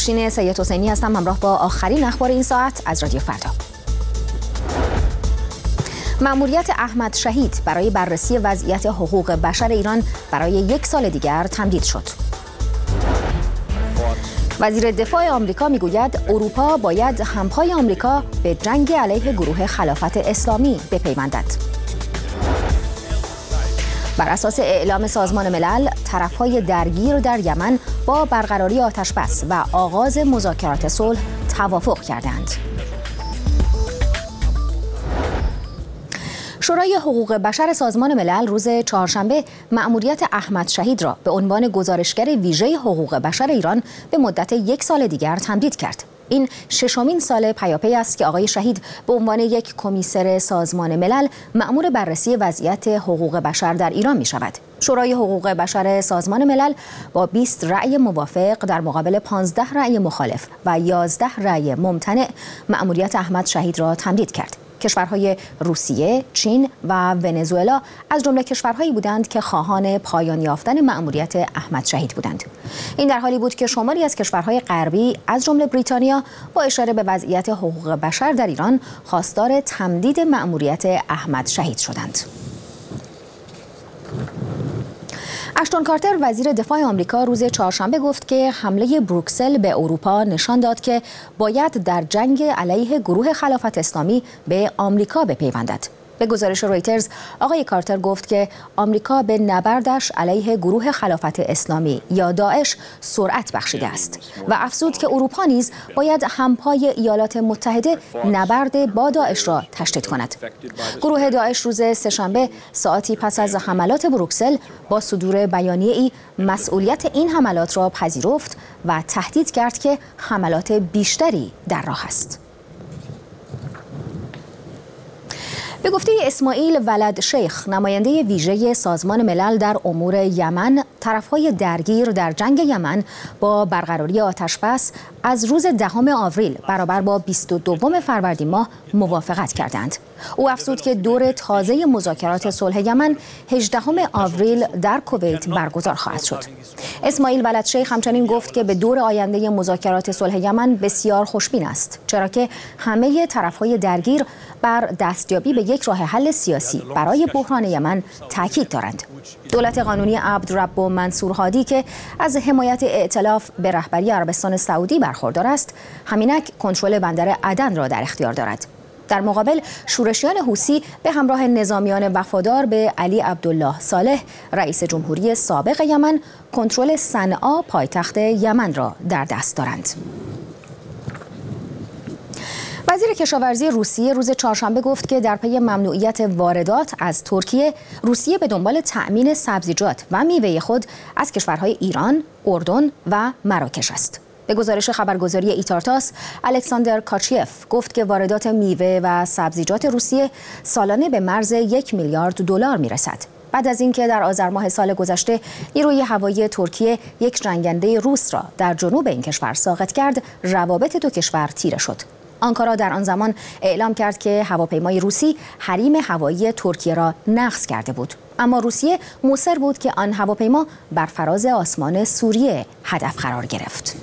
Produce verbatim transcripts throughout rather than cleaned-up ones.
نوشین سید حسینی هستم، همراه با آخرین اخبار این ساعت از رادیو فردا. مأموریت احمد شهید برای بررسی وضعیت حقوق بشر ایران برای یک سال دیگر تمدید شد. وزیر دفاع آمریکا میگوید اروپا باید همپای آمریکا به جنگ علیه گروه خلافت اسلامی بپیوندد. بر اساس اعلام سازمان ملل، طرف‌های درگیر در یمن با برقراری آتش‌بس و آغاز مذاکرات صلح توافق کردند. شورای حقوق بشر سازمان ملل روز چهارشنبه مأموریت احمد شهید را به عنوان گزارشگر ویژه حقوق بشر ایران به مدت یک سال دیگر تمدید کرد. این ششمین سال پیاپی است که آقای شهید به عنوان یک کمیسر سازمان ملل مأمور بررسی وضعیت حقوق بشر در ایران می شود. شورای حقوق بشر سازمان ملل با بیست رأی موافق در مقابل پانزده رأی مخالف و یازده رأی ممتنع مأموریت احمد شهید را تمدید کرد. کشورهای روسیه، چین و ونزوئلا از جمله کشورهایی بودند که خواهان پایان یافتن مأموریت احمد شهید بودند. این در حالی بود که شماری از کشورهای غربی از جمله بریتانیا با اشاره به وضعیت حقوق بشر در ایران خواستار تمدید مأموریت احمد شهید شدند. اشتون کارتر وزیر دفاع آمریکا روز چهارشنبه گفت که حمله بروکسل به اروپا نشان داد که باید در جنگ علیه گروه خلافت اسلامی به آمریکا بپیوندد. به گزارش رویترز، آقای کارتر گفت که آمریکا به نبردش علیه گروه خلافت اسلامی یا داعش سرعت بخشیده است و افزود که اروپا نیز باید همپای ایالات متحده نبرد با داعش را تشدید کند. گروه داعش روز سه‌شنبه ساعتی پس از حملات بروکسل با صدور بیانیه‌ای مسئولیت این حملات را پذیرفت و تهدید کرد که حملات بیشتری در راه است. به گفته اسماعیل ولد شیخ، نماینده ویژه سازمان ملل در امور یمن، طرفهای درگیر در جنگ یمن با برقراری آتش‌بس از روز دهم آوریل برابر با بیست و دوم فروردین ماه موافقت کردند. او افزود که دور تازه مذاکرات صلح یمن هجدهم آوریل در کویت برگزار خواهد شد. اسماعیل ولد شیخ همچنین گفت که به دور آینده مذاکرات صلح یمن بسیار خوشبین است، چرا که همه طرفهای درگیر بر دستیابی به یک راه حل سیاسی برای بحران یمن تاکید دارند. دولت قانونی عبدالرب منصور هادی که از حمایت ائتلاف به رهبری عربستان سعودی برخوردار است، همینک کنترل بندر عدن را در اختیار دارد. در مقابل شورشیان حوثی به همراه نظامیان وفادار به علی عبدالله صالح، رئیس جمهوری سابق یمن، کنترل صنعا پایتخت یمن را در دست دارند. وزیر کشاورزی روسیه روز چهارشنبه گفت که در پی ممنوعیت واردات از ترکیه، روسیه به دنبال تأمین سبزیجات و میوه خود از کشورهای ایران، اردن و مراکش است. به گزارش خبرگزاری ایتارتاس، الکساندر کاچیف گفت که واردات میوه و سبزیجات روسیه سالانه به مرز یک میلیارد دلار میرسد. بعد از اینکه در آذر ماه سال گذشته نیروی هوایی ترکیه یک جنگنده روس را در جنوب این کشور ساقط کرد، روابط دو کشور تیره شد. آنکارا در آن زمان اعلام کرد که هواپیمای روسی حریم هوایی ترکیه را نقض کرده بود، اما روسیه مصر بود که آن هواپیما بر فراز آسمان سوریه هدف قرار گرفت.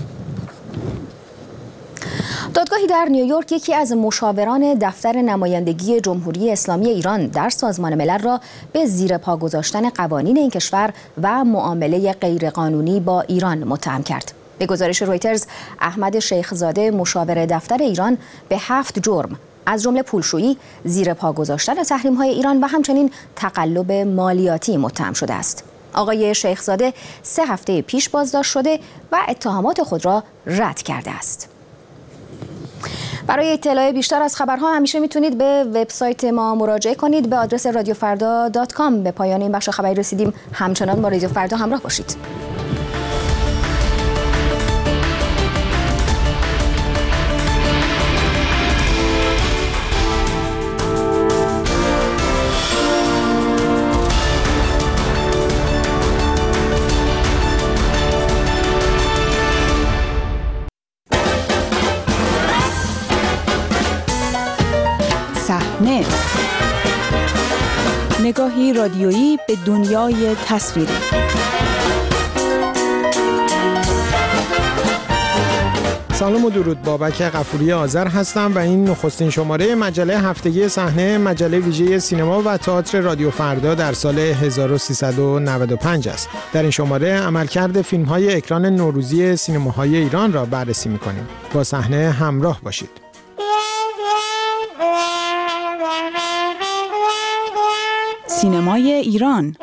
دادگاهی در نیویورک یکی از مشاوران دفتر نمایندگی جمهوری اسلامی ایران در سازمان ملل را به زیر پا گذاشتن قوانین این کشور و معامله غیرقانونی با ایران متهم کرد. به گزارش رویترز، احمد شیخزاده مشاور دفتر ایران به هفت جرم از جمله پولشویی، زیر پا گذاشتن تحریم‌های ایران و همچنین تقلب مالیاتی متهم شده است. آقای شیخزاده سه هفته پیش بازداشت شده و اتهامات خود را رد کرده است. برای اطلاع بیشتر از خبرها همیشه میتونید به وبسایت ما مراجعه کنید به آدرس رادیو فردا دات کام. به پایان این بخش خبری رسیدیم. همچنان با رادیو فردا همراه باشید. صحنه، نگاهی رادیویی به دنیای تصویری. سلام و درود، بابک غفوری آذر هستم و این نخستین شماره مجله هفتگی صحنه، مجله ویژه سینما و تئاتر رادیو فردا در سال هزار و سیصد و نود و پنج است. در این شماره عملکرد فیلم‌های اکران نوروزی سینماهای ایران را بررسی می‌کنیم. با صحنه همراه باشید. سینمای ایران.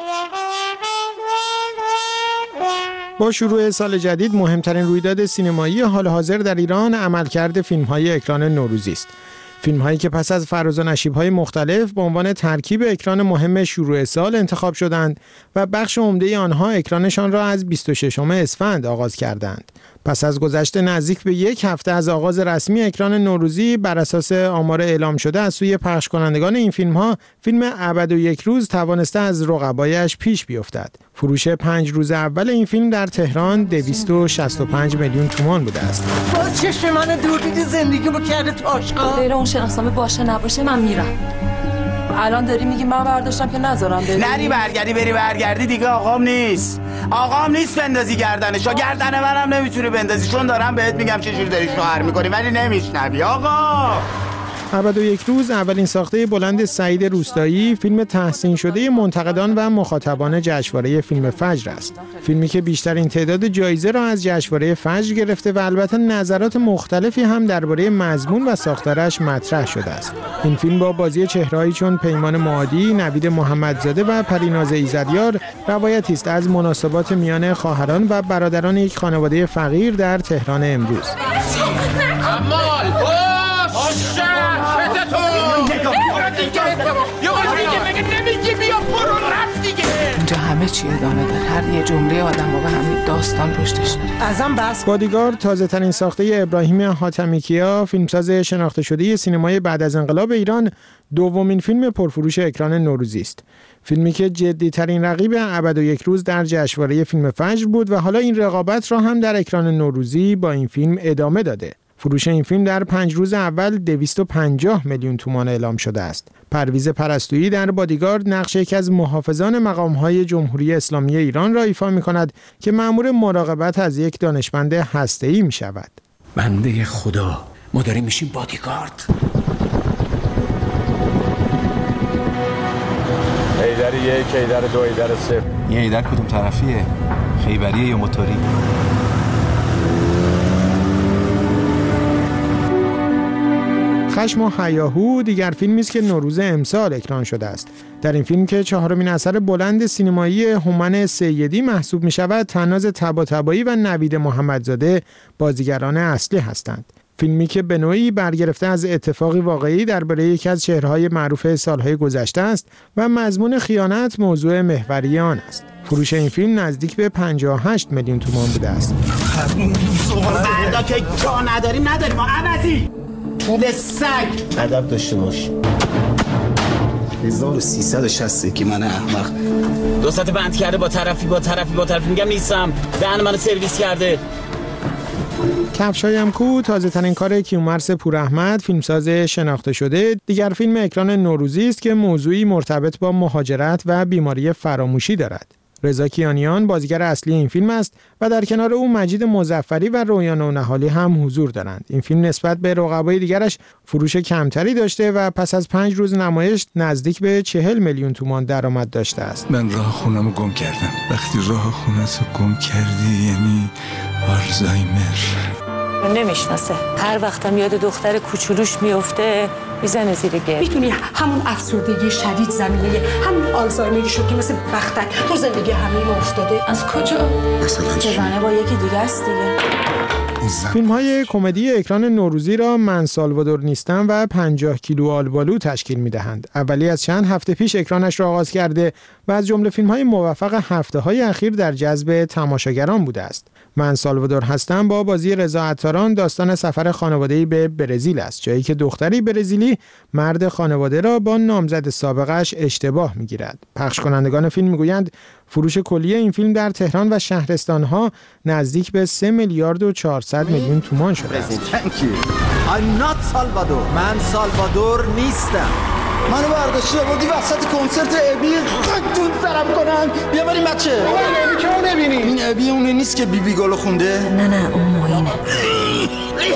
با شروع سال جدید مهمترین رویداد سینمایی حال حاضر در ایران عملکرد فیلم‌های اکران نوروزی است. فیلم‌هایی که پس از فراز و نشیب‌های مختلف به عنوان ترکیب اکران مهم شروع سال انتخاب شدند و بخش عمده آنها اکرانشان را از بیست و ششم اسفند آغاز کردند. پس از گذشت نزدیک به یک هفته از آغاز رسمی اکران نوروزی، بر اساس آمار اعلام شده از سوی پخش کنندگان این فیلم‌ها، فیلم ابد و یک روز توانسته از رقبایش پیش بیفتد. فروش پنج روز اول این فیلم در تهران دویست و شصت و پنج میلیون تومان بوده است. باز چشم من دور دیدی زندگیمو کرده تاشقا. غیر اون شناسنامه باشه نباشه من میرم. الان داری میگی من برداشتم که نذارم بری. نری برگردی بری برگردی دیگه آقام نیست. آقام نیست بندازی گردنشو. گردن منم نمیتونی بندازی چون دارم بهت میگم چه جوری داری شوهر میکنی ولی نمیشنوی آقا. ابد و یک روز اولین ساخته بلند سعید روستایی، فیلم تحسین شده منتقدان و مخاطبان جشنواره فیلم فجر است. فیلمی که بیشترین تعداد جایزه را از جشنواره فجر گرفته و البته نظرات مختلفی هم درباره مضمون و ساختارش مطرح شده است. این فیلم با بازی چهرهایی چون پیمان معادی، نوید محمدزاده و پریناز ایزدیار روایتی است از مناسبات میان خواهران و برادران یک خانواده فقیر در تهران امروز. اینجا همه چی ادامه داره. هر یه جمله آدم و به همین داستان پشتش داره. ازم بس. بادیگارد تازه ترین ساخته ابراهیم حاتمیکیا، فیلمساز شناخته شده سینمای بعد از انقلاب ایران، دومین فیلم پرفروش اکران نوروزی است. فیلمی که جدی ترین رقیب ابد و یک روز در جشنواره فیلم فجر بود و حالا این رقابت را هم در اکران نوروزی با این فیلم ادامه داده. فروش این فیلم در پنج روز اول دویست و پنجاه میلیون تومان اعلام شده است. پرویز پرستویی در بادیگارد نقش یکی از محافظان مقام‌های جمهوری اسلامی ایران را ایفا می‌کند که مأمور مراقبت از یک دانشمند هسته‌ای می‌شود. بنده خدا، ما داریم میشیم بادیگارد. ایدر یک، ایدر دو، ایدر سه. یه ایدر کدوم طرفیه؟ خیبریه یا موتوری؟ خشم و هیاهو دیگر فیلمی است که نوروز امسال اکران شده است. در این فیلم که چهارمین اثر بلند سینمایی هومن سیدی محسوب می شود، طناز طباطبایی و نوید محمدزاده بازیگران اصلی هستند. فیلمی که به نوعی برگرفته از اتفاقی واقعی درباره یکی از چهره‌های معروف سالهای گذشته است و مضمون خیانت موضوع محوری آن است. فروش این فیلم نزدیک به پنجاه و هشت میلیون تومان بوده است. بعدا که جا نداریم نداریم ما عوضی پول سگ ادب داشته باش. هزار و سیصد و شصت که من احمق دو ساعت بند کرده با طرفی با طرفی با طرفی میگم نیستم دهن منو سرویس کرده. کفشایم کو تازه ترین کار کیومرث پوراحمد، فیلمساز شناخته شده، دیگر فیلم اکران نوروزی است که موضوعی مرتبط با مهاجرت و بیماری فراموشی دارد. رضا کیانیان بازیگر اصلی این فیلم است و در کنار او مجید مظفری و رویا نونهالی هم حضور دارند. این فیلم نسبت به رقبای دیگرش فروش کمتری داشته و پس از پنج روز نمایش نزدیک به چهل میلیون تومان درآمد داشته است. من راه خونمو گم کردم. وقتی راه خونتو گم کردی یعنی آلزایمر. نمیشناسه. هر وقتم یاد دختر کوچولوش میفته میزنه زیر گل. میتونی همون افسردگی شدید زمینه همون آلزایمری شد که مثل بختک تو زندگی همه ما افتاده. از کجا؟ مثلا چه زنه با یکی دیگه است دیگه. فیلم‌های کمدی اکران نوروزی را من سالوادور نیستم و پنجاه کیلو آلبالو تشکیل می‌دهند. اولی از چند هفته پیش اکرانش را آغاز کرده و از جمله فیلم‌های موفق هفته‌های اخیر در جذب تماشاگران بوده است. من سالوادور هستم با بازی رضا عطاران داستان سفر خانواده‌ای به برزیل است، جایی که دختری برزیلی مرد خانواده را با نامزد سابقش اشتباه می‌گیرد. پخش کنندگان فیلم می‌گویند فروش کلی این فیلم در تهران و شهرستان‌ها نزدیک به سه میلیارد و چهارصد میلیون تومان شده است. I'm not Salvador. من سالوادور نیستم. منو برداشتی آوردی وسط کنسرت ابی خاکتون سرم کنن. بیا بریم بچه. ابی که اون نبینی. این ابی اون نیست که بی بی گلو خونده؟ نه نه اون معینه.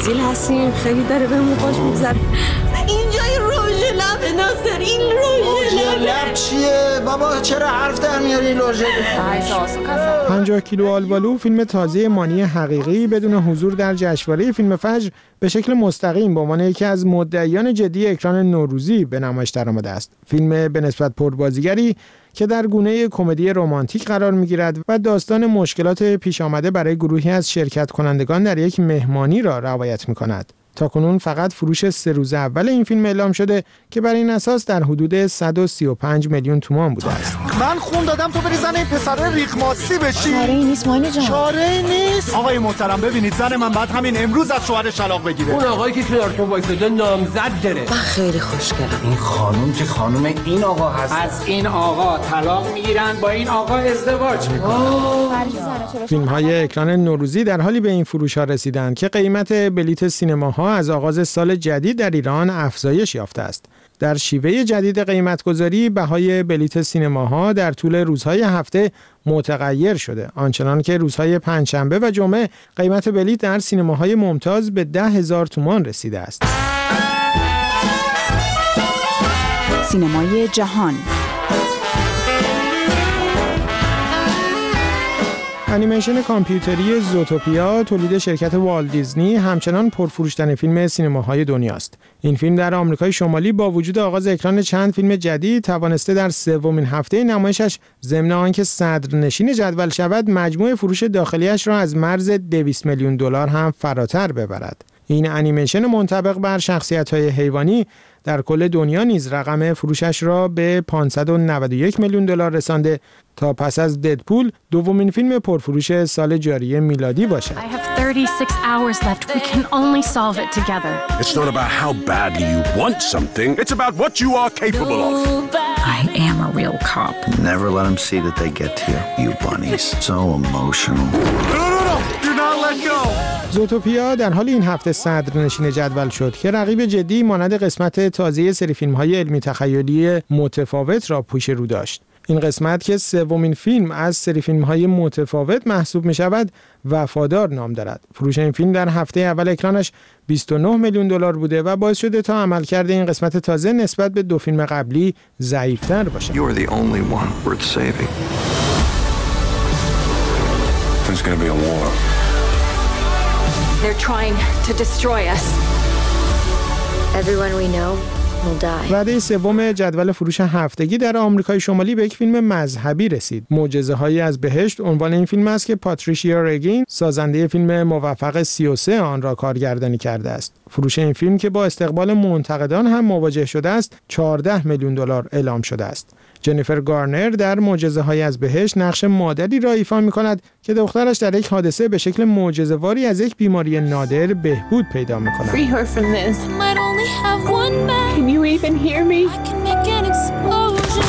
برزیل هستیم، خیلی داره بهمون خوش میگذره. اینجای روژ لب ناصر، این روژ لب چیه بابا؟ چرا حرف در میاری روژ لب؟ پنجاه کیلو آلبالو فیلم تازه مانی حقیقی بدون حضور در جشنواره فیلم فجر به شکل مستقیم به عنوان یکی از مدعیان جدی اکران نوروزی به نمایش درآمده است. فیلم به نسبت پربازیگری که در گونه کمدی رمانتیک قرار می‌گیرد و داستان مشکلات پیش آمده برای گروهی از شرکت کنندگان در یک مهمانی را روایت می‌کند. تاکنون فقط فروش سه روز اول این فیلم اعلام شده که بر این اساس در حدود صد و سی و پنج میلیون تومان بوده است. من خون دادم تو بری زن این پسر ریخماسی بشی. چاره‌ای نیست مانی جان. چاره‌ای نیست. آقای محترم ببینید زن من بعد همین امروز از شوهرش طلاق بگیره. اون آقایی که کنار تو وایساده نامزد داره. من خیلی خوشگلم. این خانم که خانم این آقا هست. از این آقا طلاق میگیرن، با این آقا ازدواج میکنن. فیلم‌های اکران نوروزی در حالی به این فروش‌ها رسیدند که قیمت بلیت سینماها از آغاز سال جدید در ایران افزایش یافته است. در شیوه جدید قیمت‌گذاری بهای بلیت سینماها در طول روزهای هفته متغیر شده، آنچنان که روزهای پنجشنبه و جمعه قیمت بلیت در سینماهای ممتاز به ده هزار تومان رسیده است. سینمای جهان. انیمیشن کامپیوتری زوتوپیا تولید شرکت والت دیزنی همچنان پرفروش‌ترین فیلم سینماهای دنیاست. این فیلم در آمریکای شمالی با وجود آغاز اکران چند فیلم جدید توانسته در سومین هفته نمایشش ضمن آنکه صدرنشین جدول شود مجموع فروش داخلیش را از مرز دویست میلیون دلار هم فراتر ببرد. این انیمیشن منطبق بر شخصیت‌های حیوانی در کل دنیا نیز رقم فروشش را به پانصد و نود و یک میلیون دلار رسانده تا پس از ددپول دومین فیلم پرفروش سال جاری میلادی باشد. I have thirty-six hours left. We can only solve it together. It's not about how badly you want something. It's about what you are capable of. I am a real cop. Never let them see that they get to you. You bunnies. So emotional. No, no, no. Do not let go. زوتوپیا در حال این هفته صدرنشین جدول شد که رقیب جدی مانند قسمت تازه سری فیلم‌های علمی تخیلی متفاوت را پیش رو داشت. این قسمت که سومین فیلم از سری فیلم‌های متفاوت محسوب می‌شود، وفادار نام دارد. فروش این فیلم در هفته اول اکرانش بیست و نه میلیون دلار بوده و باعث شده تا عملکرد این قسمت تازه نسبت به دو فیلم قبلی ضعیف‌تر باشد. You are the only one worth saving. There's going to be a war. They're trying to destroy us. Everyone we know will die. وعده سوم جدول فروش هفتگی در آمریکای شمالی به یک فیلم مذهبی رسید. معجزه‌هایی از بهشت عنوان این فیلم است که پاتریشیا رگین سازنده فیلم موفق سی و سه آن را کارگردانی کرده است. فروش این فیلم که با استقبال منتقدان هم مواجه شده است، چهارده میلیون دلار اعلام شده است. جنیفر گارنر در معجزه‌های از بهشت نقش مادری را ایفا می‌کند که دخترش در یک حادثه به شکل معجزه‌واری از یک بیماری نادر بهبود پیدا می‌کند. Free her from this. I might only have one man. Can you even hear me? I can make an explosion.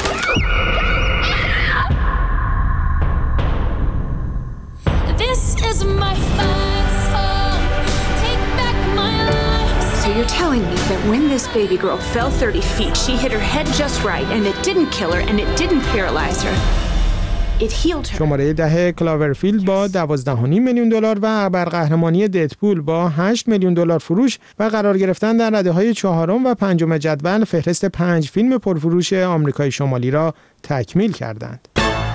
This is my fight song. Take back my life. So you're telling me that when this baby girl fell thirty feet, she hit her head just right and it didn't kill her and it didn't paralyze her. It healed her. شماره ده کلاورفیلد با دوازده و نیم میلیون دلار و ابرقهرمانی ددپول با هشت میلیون دلار فروش و قرار گرفتن در رده‌های چهارم و پنجم جدول فهرست پنج فیلم پرفروش آمریکای شمالی را تکمیل کردند.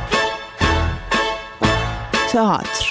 تئاتر.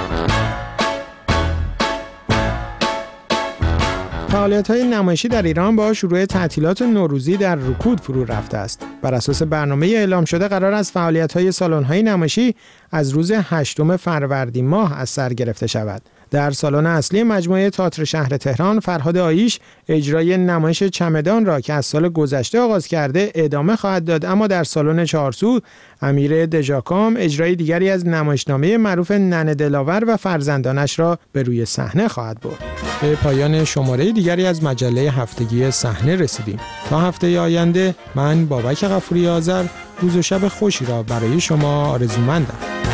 فعالیت‌های نمایشی در ایران با شروع تعطیلات نوروزی در رکود فرو رفته است. بر اساس برنامه اعلام شده قرار است فعالیت‌های سالن‌های نمایشی از روز هشتم فروردین ماه از سر گرفته شود. در سالن اصلی مجموعه تئاتر شهر تهران فرهاد آیش اجرای نمایش چمدان را که از سال گذشته آغاز کرده ادامه خواهد داد، اما در سالن چهارسو امیر دژاکام اجرای دیگری از نمایشنامه معروف ننه دلاور و فرزندانش را به روی صحنه خواهد برد. به پایان شماره دیگری از مجله هفتگی صحنه رسیدیم. تا هفته آینده من بابک غفوری آذر روز و شب خوشی را برای شما آرزومندم.